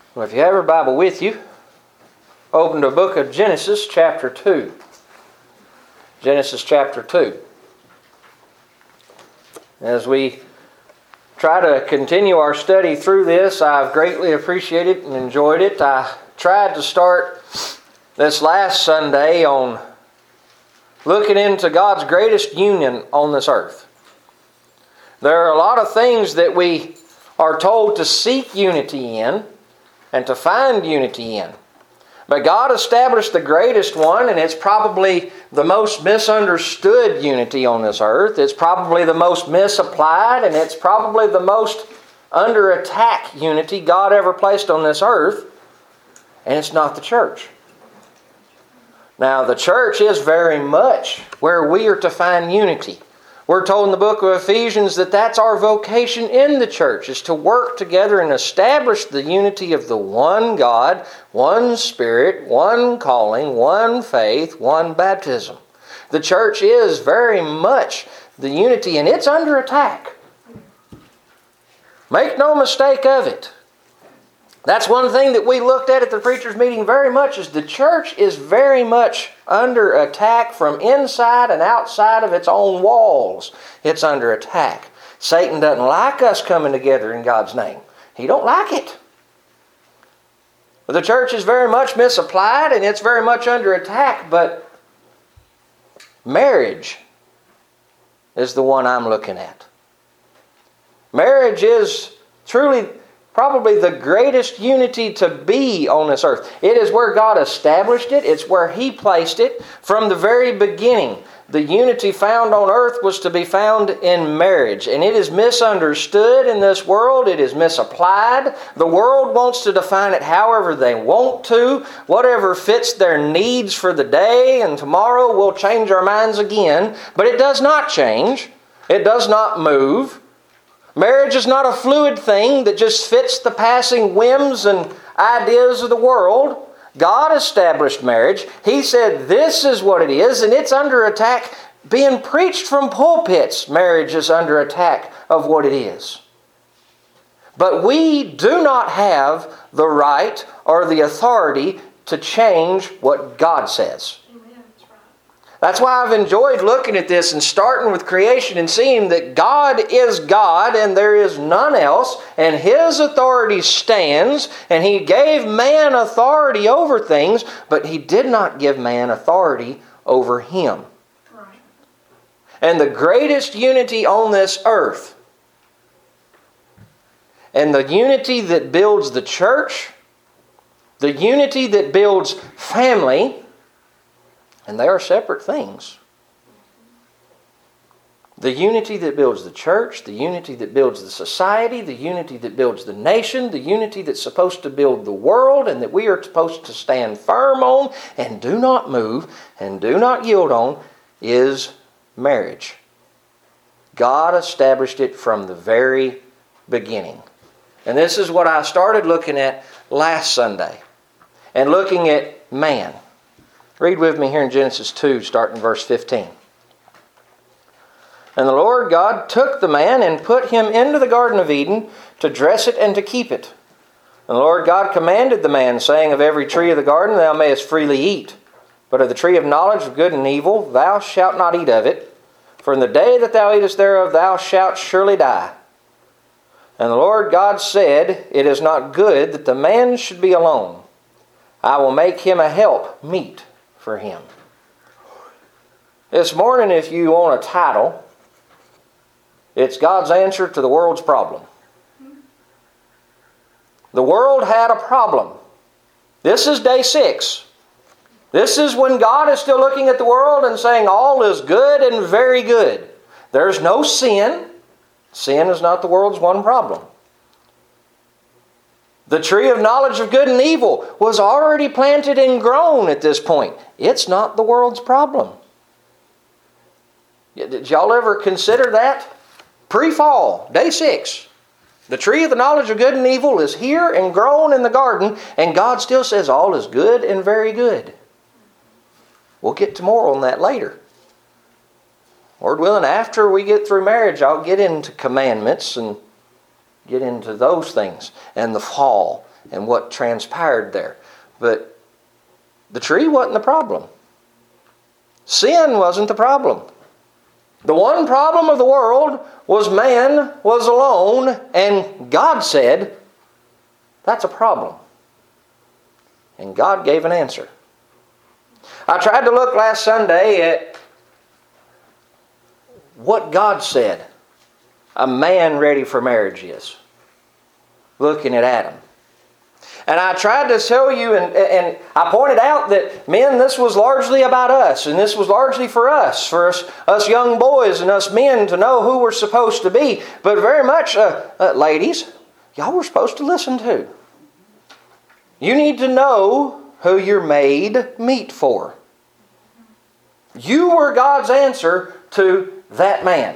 Well, if you have your Bible with you, open to the book of Genesis chapter 2. Genesis chapter 2. As we try to continue our study through this, I've greatly appreciated and enjoyed it. I tried to start this last Sunday on looking into God's greatest union on this earth. There are a lot of things that we are told to seek unity in and to find unity in. But God established the greatest one, and it's probably the most misunderstood unity on this earth. It's probably the most misapplied, and it's probably the most under attack unity God ever placed on this earth. And it's not the church. Now, the church is very much where we are to find unity. We're told in the book of Ephesians that that's our vocation in the church, is to work together and establish the unity of the one God, one Spirit, one calling, one faith, one baptism. The church is very much the unity, and it's under attack. Make no mistake of it. That's one thing that we looked at the preachers' meeting very much, is the church is very much under attack from inside and outside of its own walls. It's under attack. Satan doesn't like us coming together in God's name. He don't like it. But the church is very much misapplied and it's very much under attack, but marriage is the one I'm looking at. Marriage is truly probably the greatest unity to be on this earth. It is where God established it. It's where He placed it from the very beginning. The unity found on earth was to be found in marriage. And it is misunderstood in this world. It is misapplied. The world wants to define it however they want to. Whatever fits their needs for the day. And tomorrow we'll change our minds again. But it does not change. It does not move. Marriage is not a fluid thing that just fits the passing whims and ideas of the world. God established marriage. He said this is what it is, and it's under attack. Being preached from pulpits, marriage is under attack of what it is. But we do not have the right or the authority to change what God says. That's why I've enjoyed looking at this and starting with creation and seeing that God is God and there is none else, and His authority stands, and He gave man authority over things, but He did not give man authority over Him. Right. And the greatest unity on this earth, and the unity that builds the church, the unity that builds family, and they are separate things. The unity that builds the church, the unity that builds the society, the unity that builds the nation, the unity that's supposed to build the world and that we are supposed to stand firm on and do not move and do not yield on is marriage. God established it from the very beginning. And this is what I started looking at last Sunday. And looking at man. Read with me here in Genesis 2, starting verse 15. And the Lord God took the man and put him into the Garden of Eden to dress it and to keep it. And the Lord God commanded the man, saying, Of every tree of the garden thou mayest freely eat, but of the tree of knowledge of good and evil thou shalt not eat of it, for in the day that thou eatest thereof thou shalt surely die. And the Lord God said, It is not good that the man should be alone. I will make him a help meet for him. This morning, if you want a title, it's God's answer to the world's problem. The world had a problem. This is day 6. This is when God is still looking at the world and saying all is good and very good. There's no sin. Sin is not the world's one problem. The tree of knowledge of good and evil was already planted and grown at this point. It's not the world's problem. Did y'all ever consider that? Pre-fall, day 6. The tree of the knowledge of good and evil is here and grown in the garden, and God still says all is good and very good. We'll get to more on that later. Lord willing, after we get through marriage, I'll get into commandments and get into those things and the fall and what transpired there. But the tree wasn't the problem. Sin wasn't the problem. The one problem of the world was man was alone, and God said, that's a problem. And God gave an answer. I tried to look last Sunday at what God said a man ready for marriage is. Looking at Adam. And I tried to show you, and I pointed out that, men, this was largely about us. And this was largely for us young boys and us men to know who we're supposed to be. But very much, ladies, y'all were supposed to listen to. You need to know who you're made meet for. You were God's answer to that man.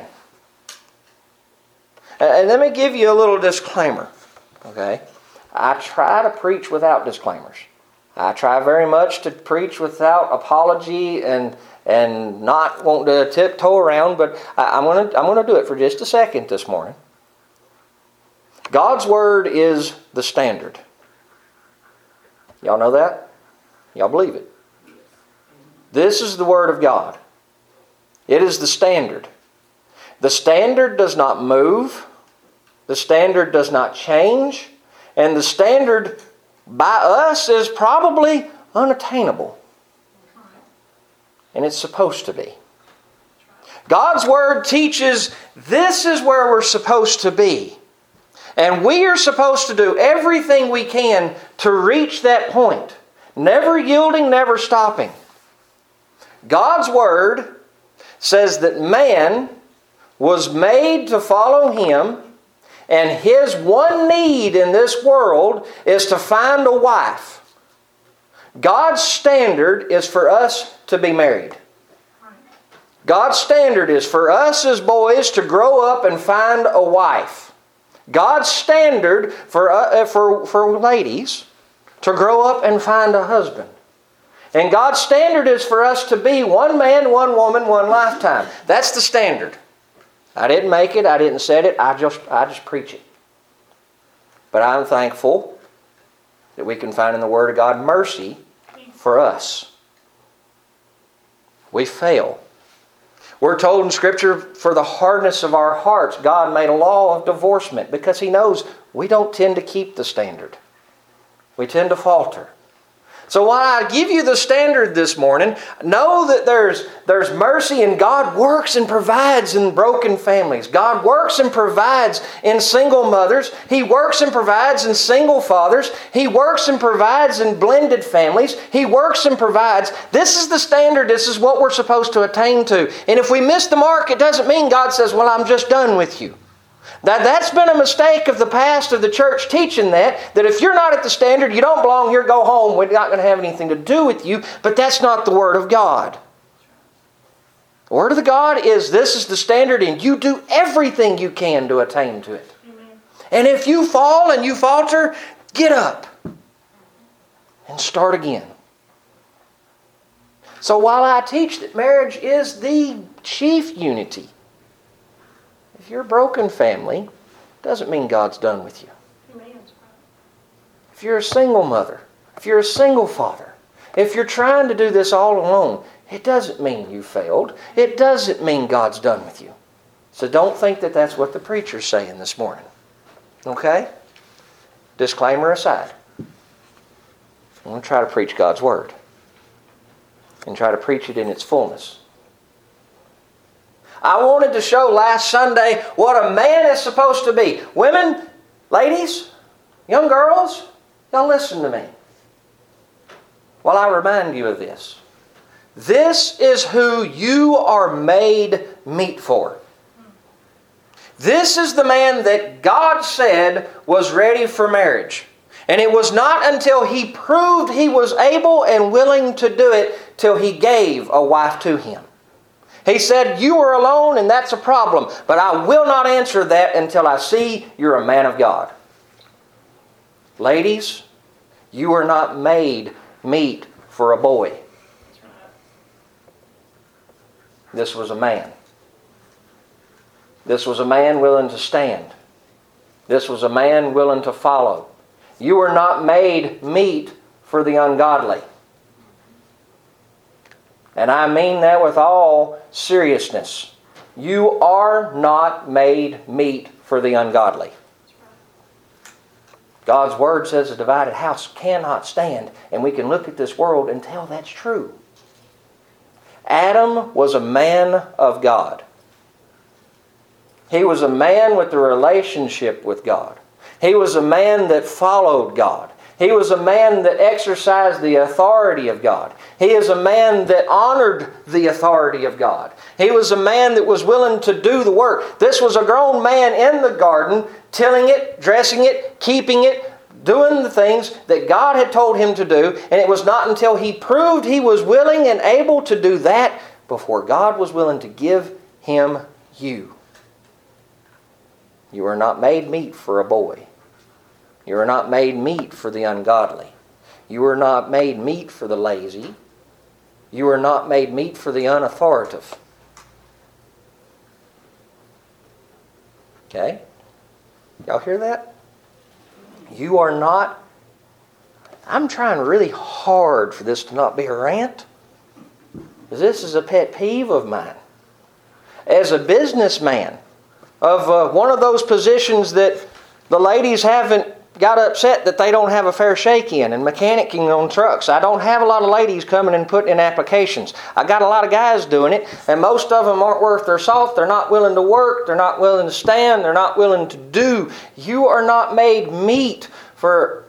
And let me give you a little disclaimer. Okay? I try to preach without disclaimers. I try very much to preach without apology and not wanting to tiptoe around, but I'm going to do it for just a second this morning. God's Word is the standard. Y'all know that? Y'all believe it? This is the Word of God. It is the standard. The standard does not move. The standard does not change. And the standard by us is probably unattainable. And it's supposed to be. God's Word teaches this is where we're supposed to be. And we are supposed to do everything we can to reach that point. Never yielding, never stopping. God's Word says that man was made to follow Him, and his one need in this world is to find a wife. God's standard is for us to be married. God's standard is for us as boys to grow up and find a wife. God's standard for ladies to grow up and find a husband. And God's standard is for us to be one man, one woman, one lifetime. That's the standard. I didn't make it. I didn't set it. I just preach it. But I'm thankful that we can find in the Word of God mercy for us. We fail. We're told in Scripture, for the hardness of our hearts, God made a law of divorcement because He knows we don't tend to keep the standard. We tend to falter. So while I give you the standard this morning, know that there's mercy, and God works and provides in broken families. God works and provides in single mothers. He works and provides in single fathers. He works and provides in blended families. He works and provides. This is the standard. This is what we're supposed to attain to. And if we miss the mark, it doesn't mean God says, well, I'm just done with you. That's been a mistake of the past of the church teaching that if you're not at the standard, you don't belong here, go home. We're not going to have anything to do with you. But that's not the Word of God. The Word of God is this is the standard, and you do everything you can to attain to it. Amen. And if you fall and you falter, get up and start again. So while I teach that marriage is the chief unity, if you're a broken family, doesn't mean God's done with you. Amen. If you're a single mother, if you're a single father, if you're trying to do this all alone, it doesn't mean you failed. It doesn't mean God's done with you. So don't think that that's what the preacher's saying this morning. Okay? Disclaimer aside. I'm going to try to preach God's Word and try to preach it in its fullness. I wanted to show last Sunday what a man is supposed to be. Women, ladies, young girls, y'all listen to me while I remind you of this. This is who you are made meet for. This is the man that God said was ready for marriage. And it was not until He proved He was able and willing to do it till He gave a wife to him. He said, you are alone and that's a problem, but I will not answer that until I see you're a man of God. Ladies, you are not made meet for a boy. This was a man. This was a man willing to stand. This was a man willing to follow. You were not made meat for the ungodly. And I mean that with all seriousness. You are not made meat for the ungodly. God's Word says a divided house cannot stand. And we can look at this world and tell that's true. Adam was a man of God. He was a man with a relationship with God. He was a man that followed God. He was a man that exercised the authority of God. He is a man that honored the authority of God. He was a man that was willing to do the work. This was a grown man in the garden, tilling it, dressing it, keeping it, doing the things that God had told him to do. And it was not until he proved he was willing and able to do that before God was willing to give him you. You are not made meat for a boy. You are not made meat for the ungodly. You are not made meat for the lazy. You are not made meat for the unauthoritative. Okay? Y'all hear that? You are not... I'm trying really hard for this to not be a rant, because this is a pet peeve of mine. As a businessman of one of those positions that the ladies haven't got upset that they don't have a fair shake in, and mechanicking on trucks. I don't have a lot of ladies coming and putting in applications. I got a lot of guys doing it, and most of them aren't worth their salt. They're not willing to work. They're not willing to stand. They're not willing to do. You are not made meat for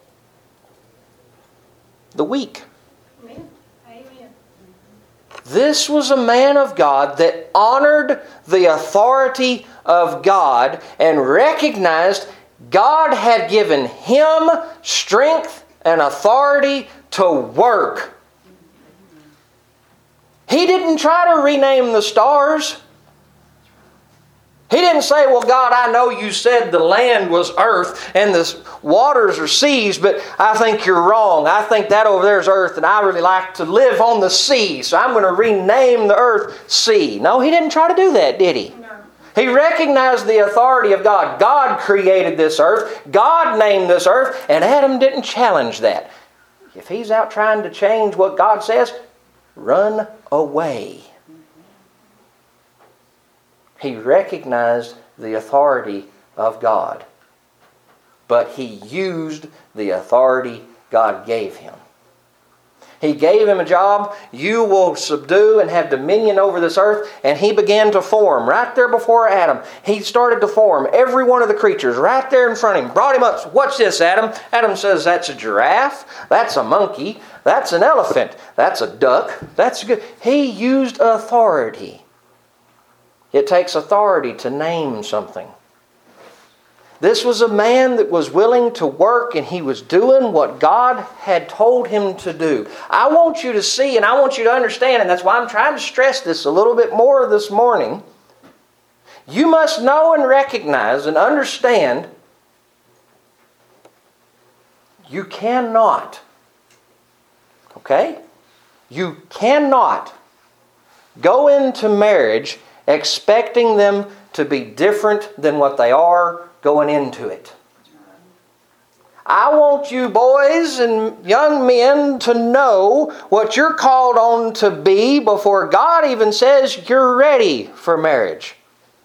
the weak. Amen. Amen. This was a man of God that honored the authority of God and recognized God had given him strength and authority to work. He didn't try to rename the stars. He didn't say, well, God, I know you said the land was earth and the waters are seas, but I think you're wrong. I think that over there is earth, and I really like to live on the sea, so I'm going to rename the earth sea. No, he didn't try to do that, did he? No. He recognized the authority of God. God created this earth. God named this earth, and Adam didn't challenge that. If he's out trying to change what God says, run away. He recognized the authority of God, but he used the authority God gave him. He gave him a job. You will subdue and have dominion over this earth. And he began to form. Right there before Adam, he started to form every one of the creatures right there in front of him. Brought him up. What's this, Adam? Adam says, that's a giraffe. That's a monkey. That's an elephant. That's a duck. That's good. He used authority. It takes authority to name something. This was a man that was willing to work, and he was doing what God had told him to do. I want you to see, and I want you to understand, and that's why I'm trying to stress this a little bit more this morning. You must know and recognize and understand you cannot, okay? You cannot go into marriage expecting them to be different than what they are going into it. I want you boys and young men to know what you're called on to be before God even says you're ready for marriage.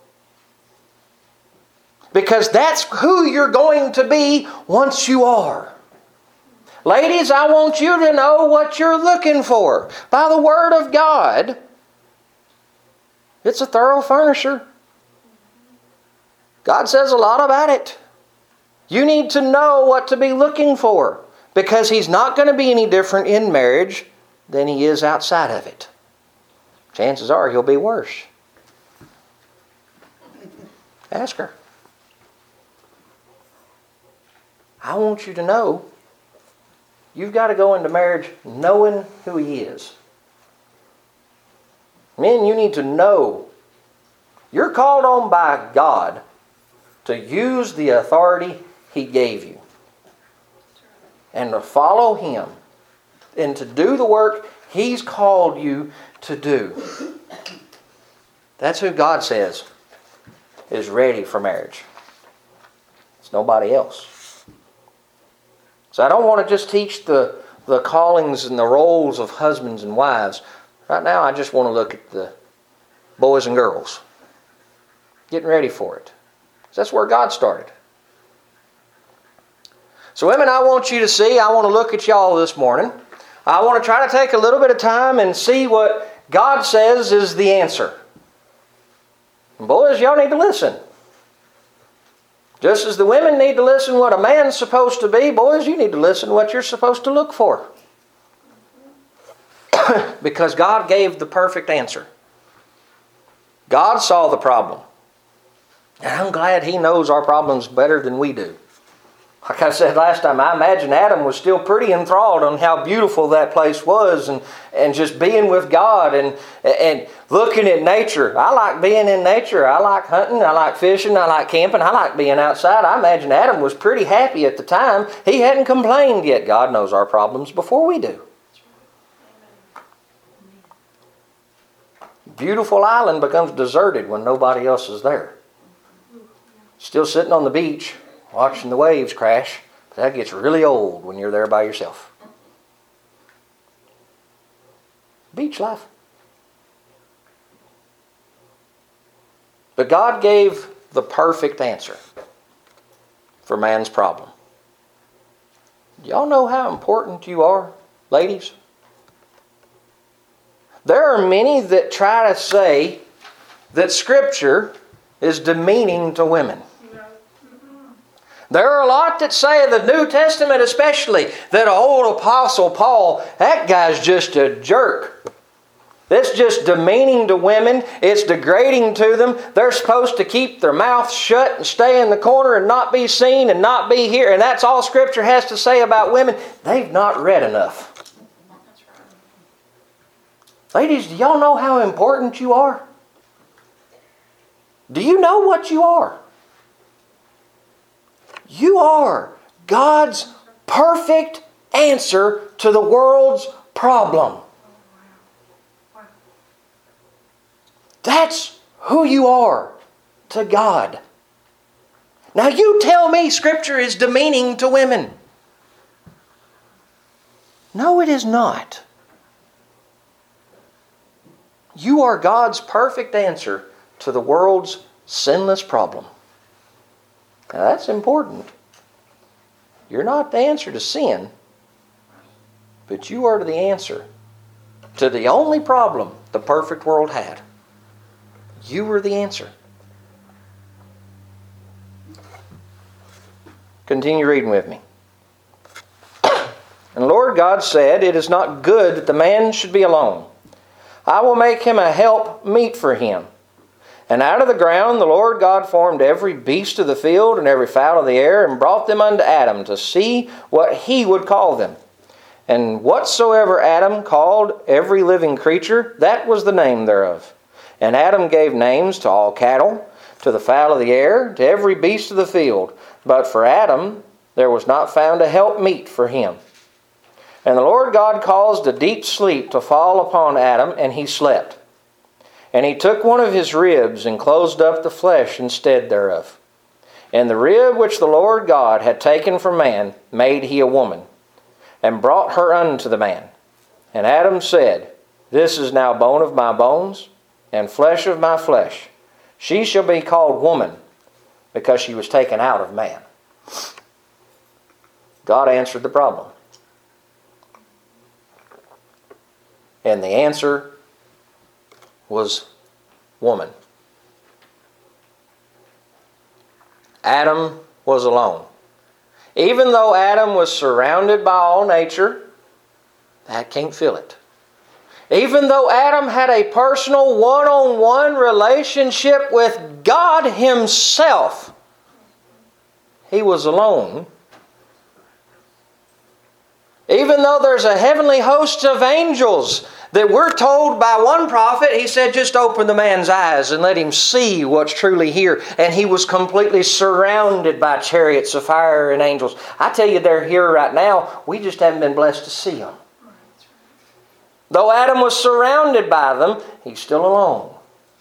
Because that's who you're going to be once you are. Ladies, I want you to know what you're looking for. By the Word of God, it's a thorough furnisher. God says a lot about it. You need to know what to be looking for, because He's not going to be any different in marriage than He is outside of it. Chances are He'll be worse. Ask her. I want you to know you've got to go into marriage knowing who He is. Men, you need to know you're called on by God to use the authority He gave you and to follow Him and to do the work He's called you to do. That's who God says is ready for marriage. It's nobody else. So I don't want to just teach the callings and the roles of husbands and wives. Right now I just want to look at the boys and girls. Getting ready for it. That's where God started. So women, I want you to see, I want to look at y'all this morning. I want to try to take a little bit of time and see what God says is the answer. And boys, y'all need to listen. Just as the women need to listen what a man's supposed to be, boys, you need to listen what you're supposed to look for. Because God gave the perfect answer. God saw the problem. And I'm glad He knows our problems better than we do. Like I said last time, I imagine Adam was still pretty enthralled on how beautiful that place was and just being with God and looking at nature. I like being in nature. I like hunting. I like fishing. I like camping. I like being outside. I imagine Adam was pretty happy at the time. He hadn't complained yet. God knows our problems before we do. Beautiful island becomes deserted when nobody else is there. Still sitting on the beach, watching the waves crash. That gets really old when you're there by yourself. Beach life. But God gave the perfect answer for man's problem. Y'all know how important you are, ladies? There are many that try to say that Scripture is demeaning to women. There are a lot that say, the New Testament especially, that old Apostle Paul, that guy's just a jerk. It's just demeaning to women. It's degrading to them. They're supposed to keep their mouths shut and stay in the corner and not be seen and not be here. And that's all Scripture has to say about women. They've not read enough. Ladies, do y'all know how important you are? Do you know what you are? You are God's perfect answer to the world's problem. That's who you are to God. Now you tell me Scripture is demeaning to women. No, it is not. You are God's perfect answer to the world's sinless problem. Now that's important. You're not the answer to sin, but you are the answer to the only problem the perfect world had. You were the answer. Continue reading with me. And the Lord God said, "It is not good that the man should be alone. I will make him a help meet for him. And out of the ground the Lord God formed every beast of the field and every fowl of the air, and brought them unto Adam to see what he would call them. And whatsoever Adam called every living creature, that was the name thereof. And Adam gave names to all cattle, to the fowl of the air, to every beast of the field. But for Adam there was not found a help meet for him. And the Lord God caused a deep sleep to fall upon Adam, and he slept. And he took one of his ribs and closed up the flesh instead thereof. And the rib which the Lord God had taken from man made he a woman, and brought her unto the man. And Adam said, This is now bone of my bones, and flesh of my flesh. She shall be called woman, because she was taken out of man." God answered the problem. And the answer was woman. Adam was alone. Even though Adam was surrounded by all nature, that can't fill it. Even though Adam had a personal one-on-one relationship with God Himself, he was alone. Even though there's a heavenly host of angels that we're told by one prophet, he said, just open the man's eyes and let him see what's truly here. And he was completely surrounded by chariots of fire and angels. I tell you, they're here right now. We just haven't been blessed to see them. Though Adam was surrounded by them, he's still alone.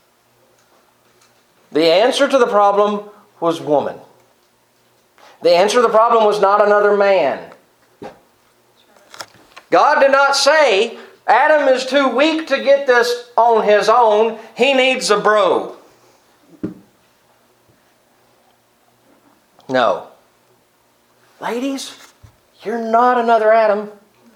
The answer to the problem was woman. The answer to the problem was not another man. God did not say, Adam is too weak to get this on his own. He needs a bro. No. Ladies, you're not another Adam.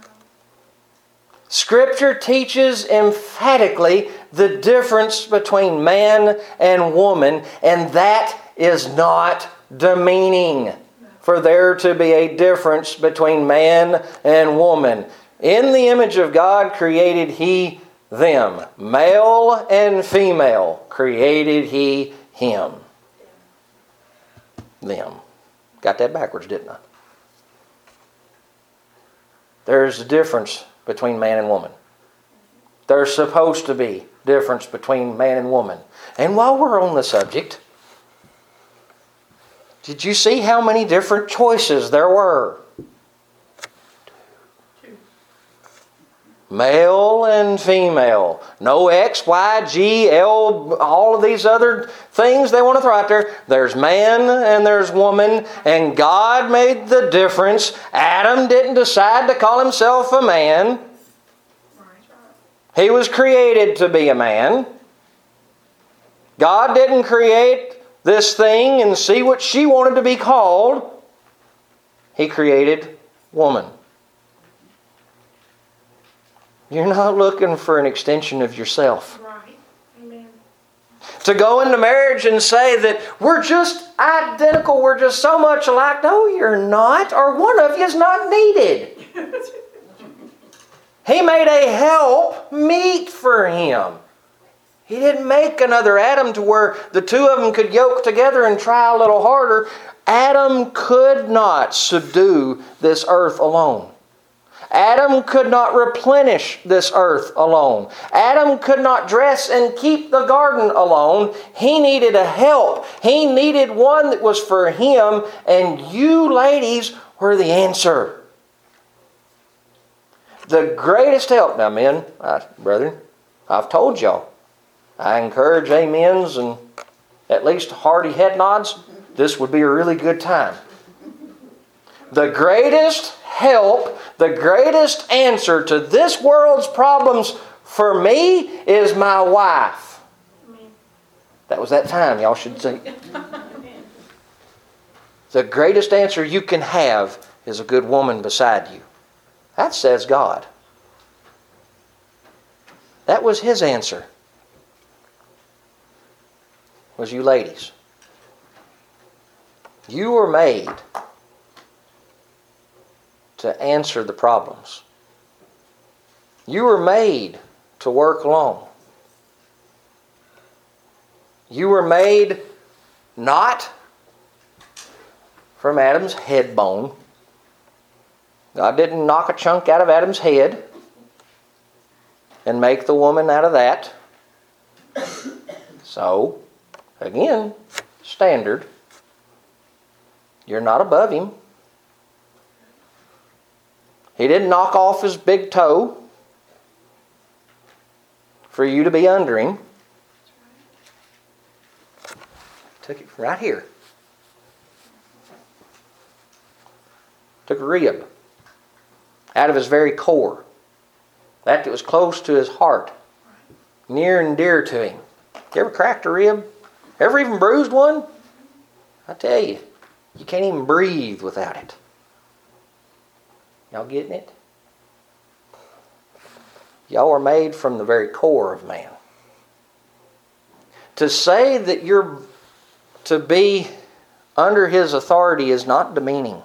Scripture teaches emphatically the difference between man and woman, and that is not demeaning for there to be a difference between man and woman. In the image of God created He them. Male and female created He him. Them. Got that backwards, didn't I? There's a difference between man and woman. There's supposed to be difference between man and woman. And while we're on the subject, did you see how many different choices there were? Male and female. No X, Y, G, L, all of these other things they want to throw out there. There's man and there's woman, and God made the difference. Adam didn't decide to call himself a man. He was created to be a man. God didn't create this thing and see what she wanted to be called. He created woman. You're not looking for an extension of yourself. Right. Amen. To go into marriage and say that we're just identical, we're just so much alike. No, you're not, or one of you is not needed. He made a help meet for him. He didn't make another Adam to where the two of them could yoke together and try a little harder. Adam could not subdue this earth alone. Adam could not replenish this earth alone. Adam could not dress and keep the garden alone. He needed a help. He needed one that was for him, and you ladies were the answer. The greatest help, now men, brethren, I've told y'all, I encourage amens and at least hearty head nods. This would be a really good time. The greatest help, the greatest answer to this world's problems for me is my wife. Amen. That was that time, y'all should say. The greatest answer you can have is a good woman beside you. That says God. That was His answer. Was you ladies. You were made to answer the problems. You were made to work alone. You were made not from Adam's head bone. God didn't knock a chunk out of Adam's head and make the woman out of that. So, again, standard. You're not above him. He didn't knock off his big toe for you to be under him. Took it right here. Took a rib out of his very core. That was close to his heart. Near and dear to him. You ever cracked a rib? Ever even bruised one? I tell you, you can't even breathe without it. Y'all getting it? Y'all are made from the very core of man. To say that you're to be under his authority is not demeaning.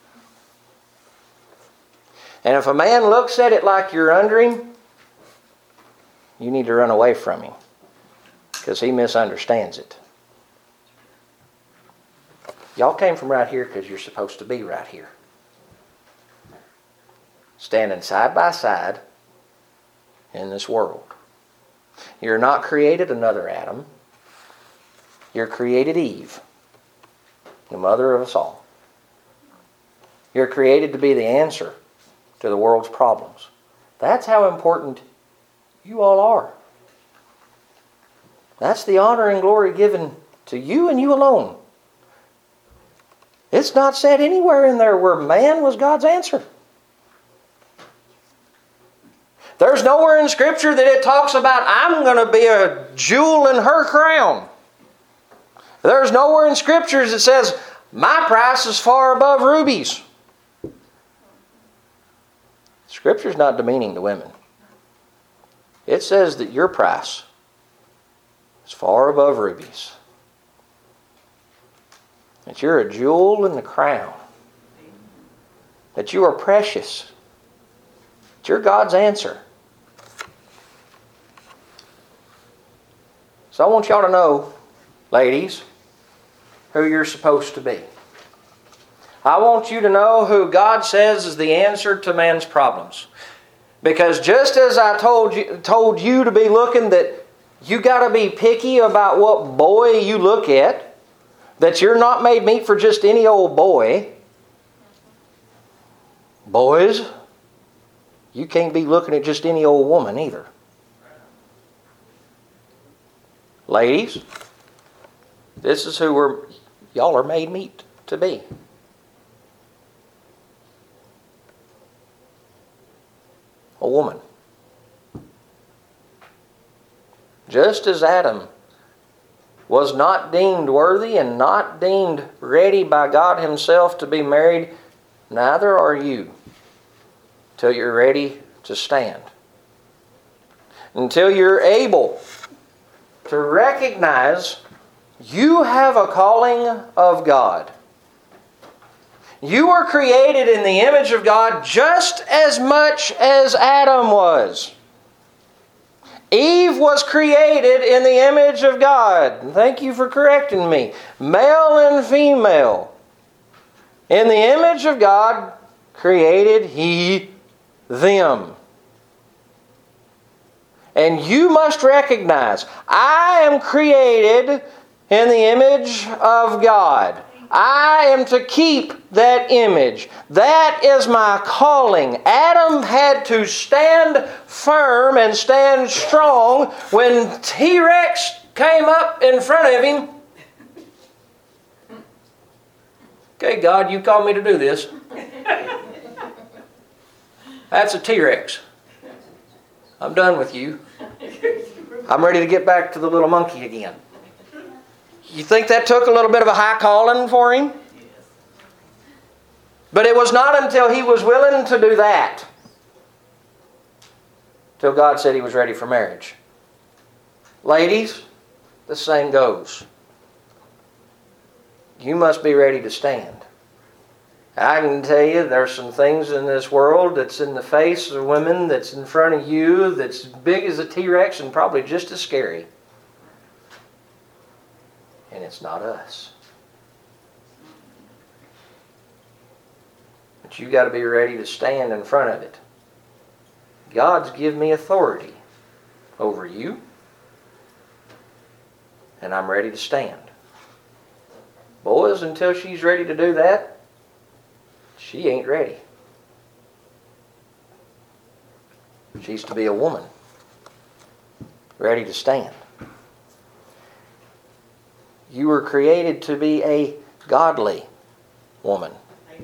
And if a man looks at it like you're under him, you need to run away from him because he misunderstands it. Y'all came from right here because you're supposed to be right here. Standing side by side in this world. You're not created another Adam. You're created Eve, the mother of us all. You're created to be the answer to the world's problems. That's how important you all are. That's the honor and glory given to you and you alone. It's not said anywhere in there where man was God's answer. There's nowhere in Scripture that it talks about, I'm going to be a jewel in her crown. There's nowhere in Scriptures that says, my price is far above rubies. Scripture's not demeaning to women. It says that your price is far above rubies. That you're a jewel in the crown. That you are precious. That you're God's answer. So I want y'all to know, ladies, who you're supposed to be. I want you to know who God says is the answer to man's problems. Because just as I told you to be looking, that you got to be picky about what boy you look at, that you're not made meat for just any old boy. Boys, you can't be looking at just any old woman either. Ladies, this is who y'all are made meat to be. A woman. Just as Adam was not deemed worthy and not deemed ready by God Himself to be married, neither are you till you're ready to stand. Until you're able to recognize you have a calling of God. You were created in the image of God just as much as Adam was. Eve was created in the image of God. Thank you for correcting me. Male and female. In the image of God created He them. And you must recognize, I am created in the image of God. I am to keep that image. That is my calling. Adam had to stand firm and stand strong when T-Rex came up in front of him. Okay, God, you called me to do this. That's a T-Rex. I'm done with you. I'm ready to get back to the little monkey again. You think that took a little bit of a high calling for him? But it was not until he was willing to do that, till God said he was ready for marriage. Ladies, the same goes. You must be ready to stand. I can tell you there's some things in this world that's in the face of women, that's in front of you, that's big as a T-Rex and probably just as scary. And it's not us. But you got to be ready to stand in front of it. God's given me authority over you, and I'm ready to stand. Boys, until she's ready to do that, she ain't ready. She's to be a woman, ready to stand. You were created to be a godly woman. Amen.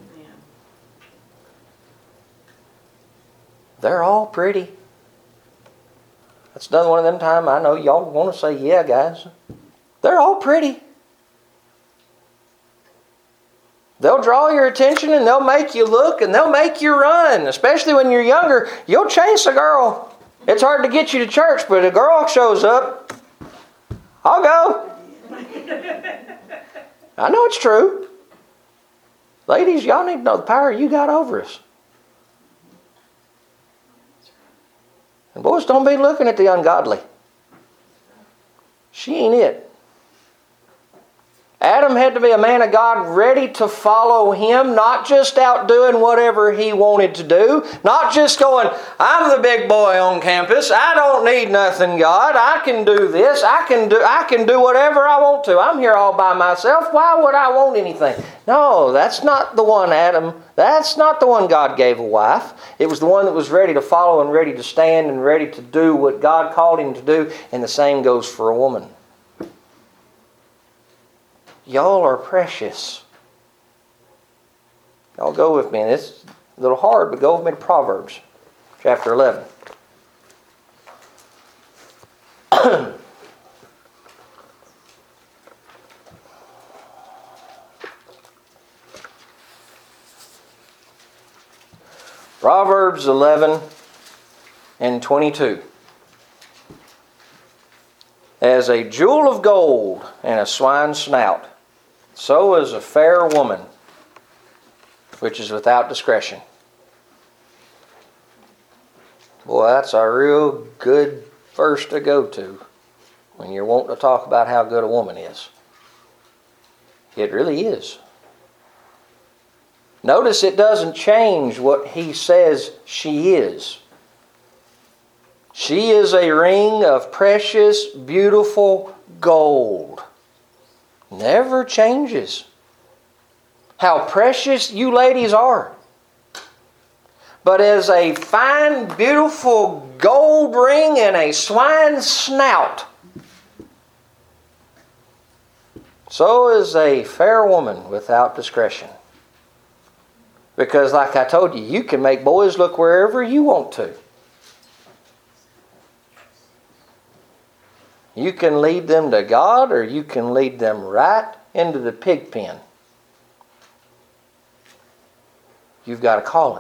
They're all pretty. That's another one of them times I know y'all want to say, yeah, guys. They're all pretty. They'll draw your attention and they'll make you look and they'll make you run. Especially when you're younger. You'll chase a girl. It's hard to get you to church, but a girl shows up. I'll go. I know it's true. Ladies, y'all need to know the power you got over us. And boys, don't be looking at the ungodly. She ain't it. Adam had to be a man of God ready to follow Him, not just out doing whatever he wanted to do, not just going, I'm the big boy on campus, I don't need nothing, God, I can do this, I can do whatever I want to, I'm here all by myself, why would I want anything? No, that's not the one, Adam. That's not the one God gave a wife. It was the one that was ready to follow and ready to stand and ready to do what God called him to do, and the same goes for a woman. Y'all are precious. Y'all go with me. And it's a little hard, but go with me to Proverbs chapter 11. Proverbs 11 and 22. As a jewel of gold and a swine's snout, so is a fair woman which is without discretion. Boy, that's a real good verse to go to when you're wanting to talk about how good a woman is. It really is. Notice it doesn't change what he says she is. She is a ring of precious, beautiful gold. Never changes. How precious you ladies are. But as a fine, beautiful gold ring and a swine's snout, so is a fair woman without discretion. Because like I told you, you can make boys look wherever you want to. You can lead them to God, or you can lead them right into the pig pen. You've got a calling.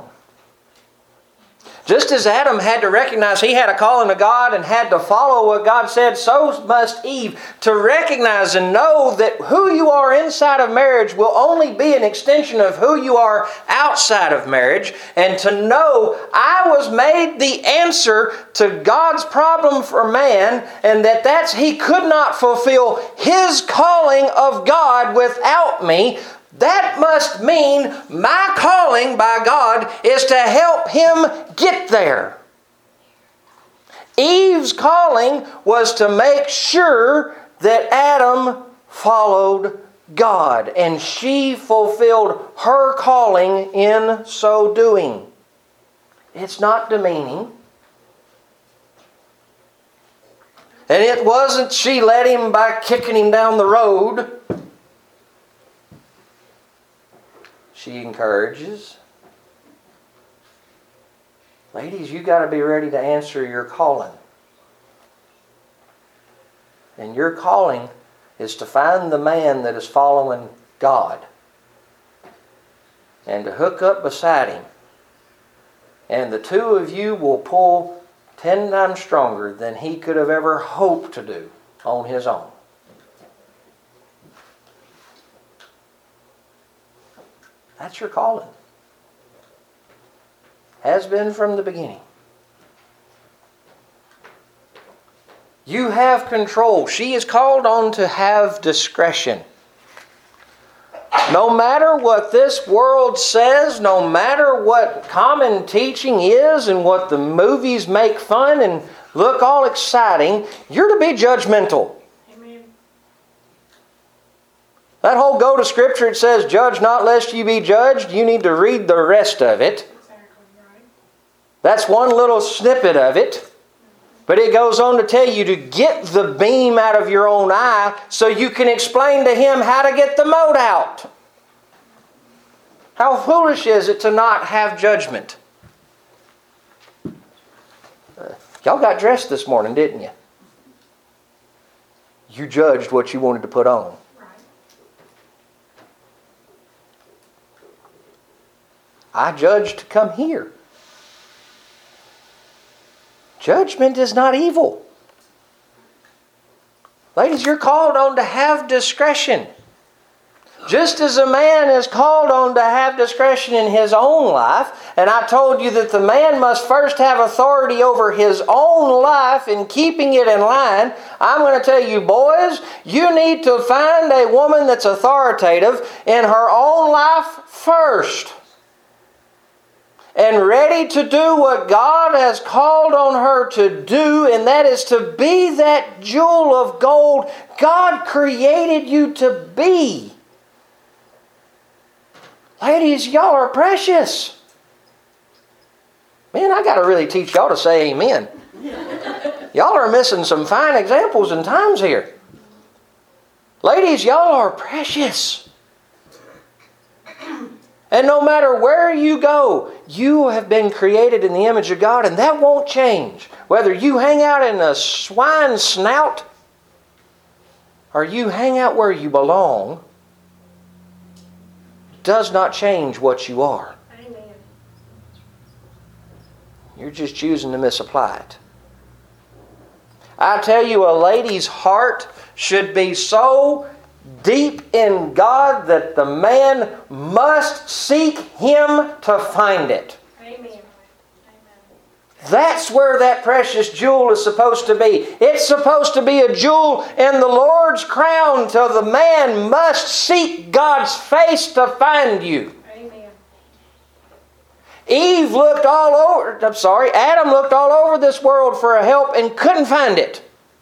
Just as Adam had to recognize he had a calling to God and had to follow what God said, so must Eve, to recognize and know that who you are inside of marriage will only be an extension of who you are outside of marriage, and to know I was made the answer to God's problem for man, and that's he could not fulfill His calling of God without me. That must mean my calling by God is to help him get there. Eve's calling was to make sure that Adam followed God, and she fulfilled her calling in so doing. It's not demeaning. And it wasn't she led him by kicking him down the road. She encourages. Ladies, you got to be ready to answer your calling. And your calling is to find the man that is following God and to hook up beside him. And the two of you will pull 10 times stronger than he could have ever hoped to do on his own. That's your calling. Has been from the beginning. You have control. She is called on to have discretion. No matter what this world says, no matter what common teaching is and what the movies make fun and look all exciting, you're to be judgmental. That whole go to Scripture, it says, judge not lest you be judged. You need to read the rest of it. That's one little snippet of it. But it goes on to tell you to get the beam out of your own eye so you can explain to him how to get the mote out. How foolish is it to not have judgment? Y'all got dressed this morning, didn't you? You judged what you wanted to put on. I judged to come here. Judgment is not evil. Ladies, you're called on to have discretion. Just as a man is called on to have discretion in his own life, and I told you that the man must first have authority over his own life in keeping it in line, I'm going to tell you, boys, you need to find a woman that's authoritative in her own life first. And ready to do what God has called on her to do, and that is to be that jewel of gold God created you to be. Ladies, y'all are precious. Man, I got to really teach y'all to say amen. Y'all are missing some fine examples and times here. Ladies, y'all are precious. And no matter where you go, you have been created in the image of God, and that won't change. Whether you hang out in a swine's snout or you hang out where you belong, does not change what you are. Amen. You're just choosing to misapply it. I tell you, a lady's heart should be so deep in God that the man must seek Him to find it. Amen. That's where that precious jewel is supposed to be. It's supposed to be a jewel in the Lord's crown till the man must seek God's face to find you. Amen. Adam looked all over this world for a help and couldn't find it.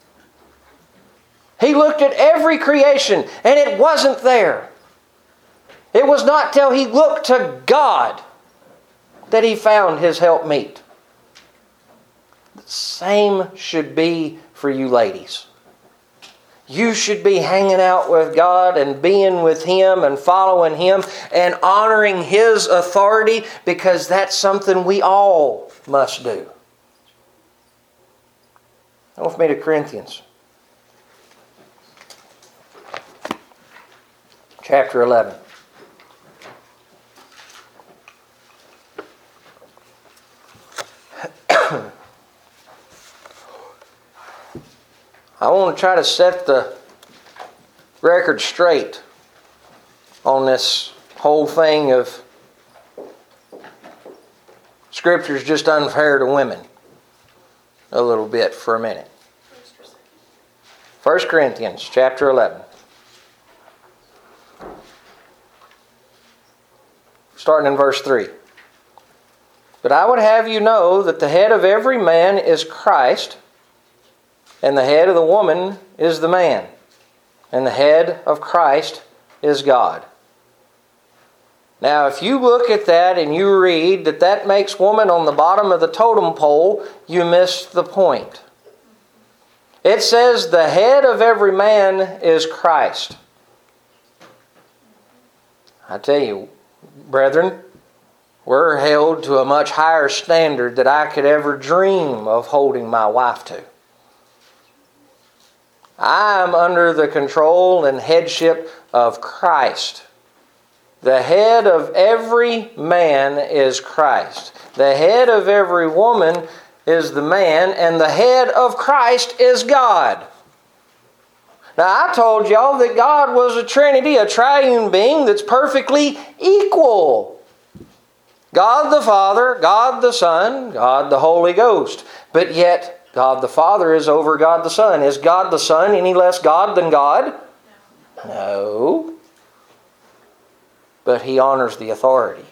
He looked at every creation and it wasn't there. It was not till he looked to God that he found his helpmeet. The same should be for you ladies. You should be hanging out with God and being with Him and following Him and honoring His authority, because that's something we all must do. Go with me to Corinthians. Chapter 11. I want to try to set the record straight on this whole thing of Scripture's just unfair to women a little bit for a minute. 1 Corinthians chapter 11. Starting in verse 3. But I would have you know that the head of every man is Christ, and the head of the woman is the man, and the head of Christ is God. Now, if you look at that and you read that makes woman on the bottom of the totem pole, you miss the point. It says the head of every man is Christ. I tell you, brethren, we're held to a much higher standard than I could ever dream of holding my wife to. I am under the control and headship of Christ. The head of every man is Christ. The head of every woman is the man, and the head of Christ is God. Now, I told y'all that God was a Trinity, a triune being that's perfectly equal. God the Father, God the Son, God the Holy Ghost. But yet, God the Father is over God the Son. Is God the Son any less God than God? No. But He honors the authority.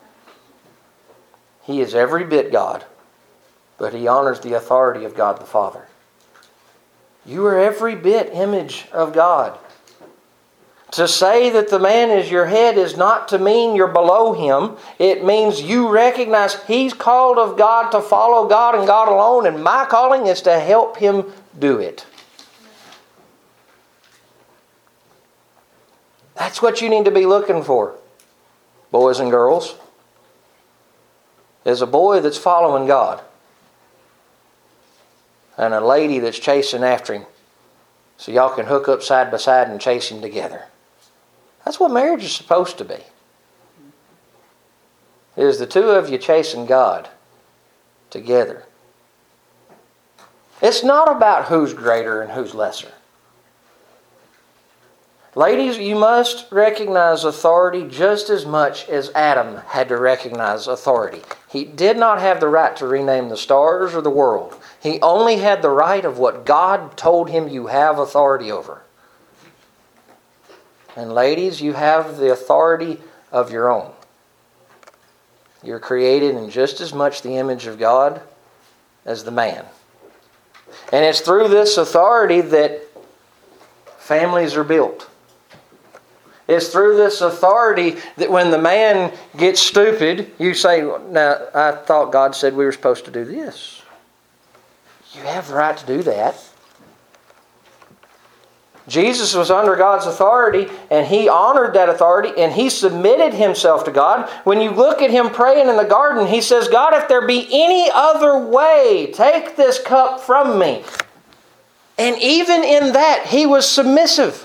He is every bit God, but He honors the authority of God the Father. You are every bit image of God. To say that the man is your head is not to mean you're below him. It means you recognize he's called of God to follow God and God alone, and my calling is to help him do it. That's what you need to be looking for, boys and girls. Is a boy that's following God and a lady that's chasing after him, so y'all can hook up side by side and chase him together. That's what marriage is supposed to be. It is the two of you chasing God together. It's not about who's greater and who's lesser. Ladies, you must recognize authority just as much as Adam had to recognize authority. He did not have the right to rename the stars or the world. He only had the right of what God told him you have authority over. And ladies, you have the authority of your own. You're created in just as much the image of God as the man. And it's through this authority that families are built. It's through this authority that when the man gets stupid, you say, now, I thought God said we were supposed to do this. You have the right to do that. Jesus was under God's authority, and He honored that authority, and He submitted Himself to God. When you look at Him praying in the garden, He says, God, if there be any other way, take this cup from me. And even in that, He was submissive.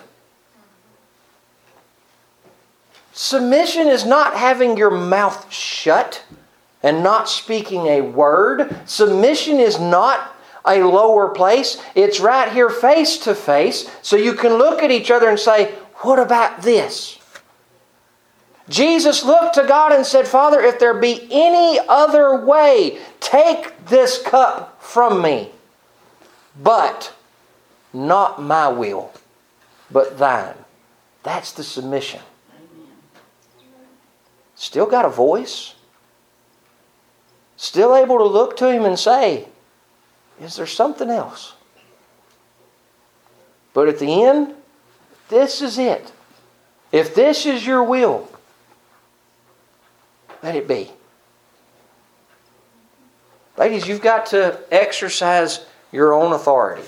Submission is not having your mouth shut and not speaking a word. Submission is not a lower place. It's right here face to face, so you can look at each other and say, what about this? Jesus looked to God and said, Father, if there be any other way, take this cup from me. But not my will, but thine. That's the submission. Still got a voice. Still able to look to Him and say, is there something else? But at the end, this is it. If this is your will, let it be. Ladies, you've got to exercise your own authority.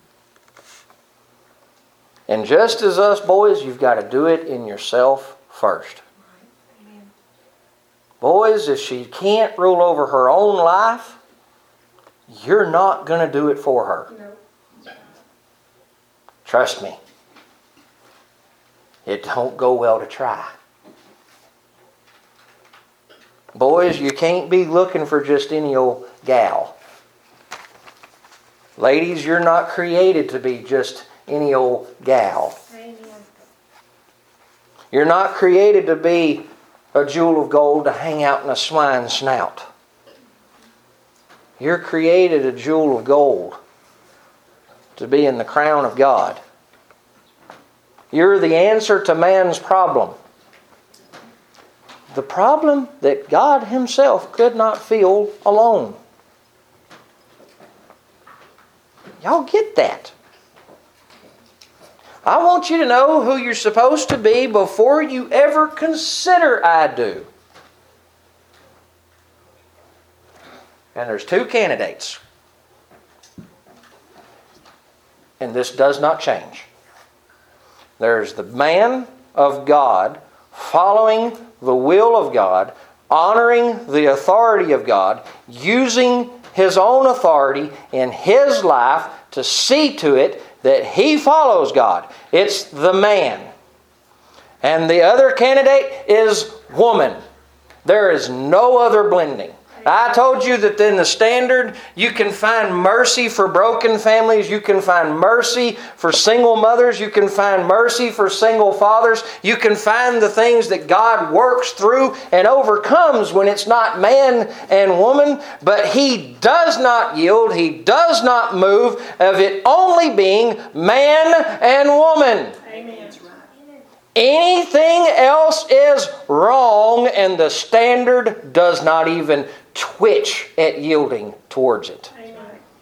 And just as us boys, you've got to do it in yourself first. Boys, if she can't rule over her own life, you're not going to do it for her. No. Trust me. It don't go well to try. Boys, you can't be looking for just any old gal. Ladies, you're not created to be just any old gal. Amen. You're not created to be a jewel of gold to hang out in a swine's snout. You're created a jewel of gold to be in the crown of God. You're the answer to man's problem. The problem that God Himself could not feel alone. Y'all get that? I want you to know who you're supposed to be before you ever consider I do. And there's two candidates. And this does not change. There's the man of God, following the will of God, honoring the authority of God, using his own authority in his life to see to it that he follows God. It's the man. And the other candidate is woman. There is no other blending. I told you that in the standard, you can find mercy for broken families. You can find mercy for single mothers. You can find mercy for single fathers. You can find the things that God works through and overcomes when it's not man and woman. But He does not yield. He does not move of it only being man and woman. Amen. Anything else is wrong, and the standard does not even twitch at yielding towards it. Amen.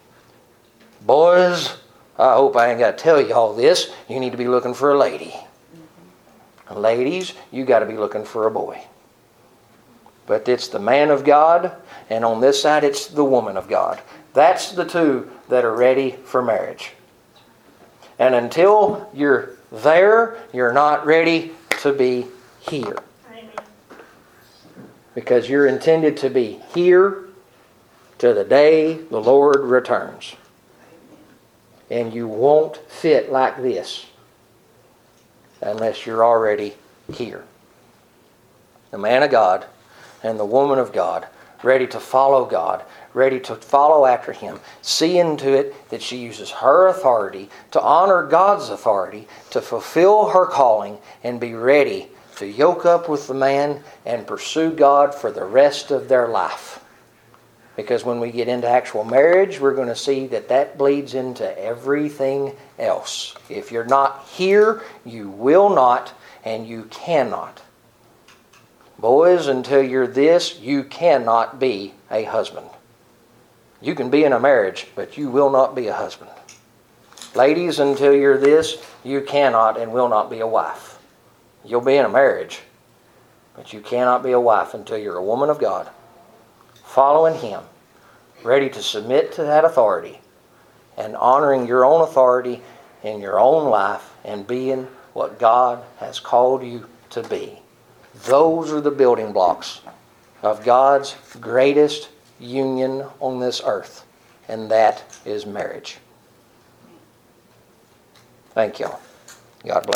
Boys, I hope I ain't got to tell you all this. You need to be looking for a lady. Ladies, you got to be looking for a boy. But it's the man of God, and on this side it's the woman of God. That's the two that are ready for marriage. And until you're there, you're not ready to be here. Amen. Because you're intended to be here to the day the Lord returns. And you won't fit like this unless you're already here. The man of God and the woman of God, ready to follow God, ready to follow after Him, seeing to it that she uses her authority to honor God's authority, to fulfill her calling, and be ready to yoke up with the man and pursue God for the rest of their life. Because when we get into actual marriage, we're going to see that that bleeds into everything else. If you're not here, you will not, and you cannot. Boys, until you're this, you cannot be a husband. You can be in a marriage, but you will not be a husband. Ladies, until you're this, you cannot and will not be a wife. You'll be in a marriage, but you cannot be a wife until you're a woman of God, following Him, ready to submit to that authority, and honoring your own authority in your own life and being what God has called you to be. Those are the building blocks of God's greatest union on this earth, and that is marriage. Thank you. God bless.